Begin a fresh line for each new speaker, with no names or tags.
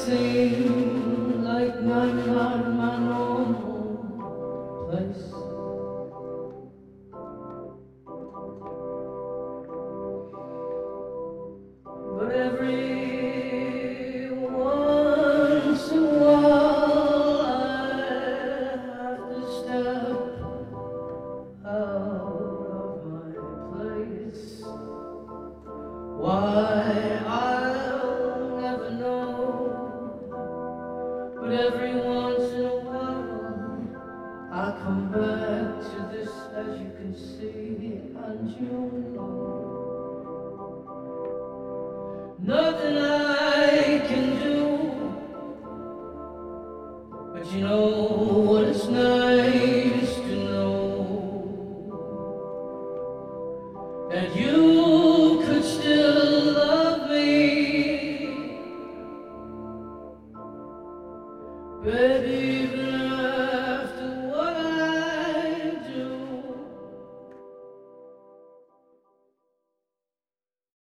seem like I'm not my normal place. But every once in a while I have to step out of my place. Why, I'll never know. But every once in a while I come back to this, as you can see, and you know nothing I can do, but you know what it's not.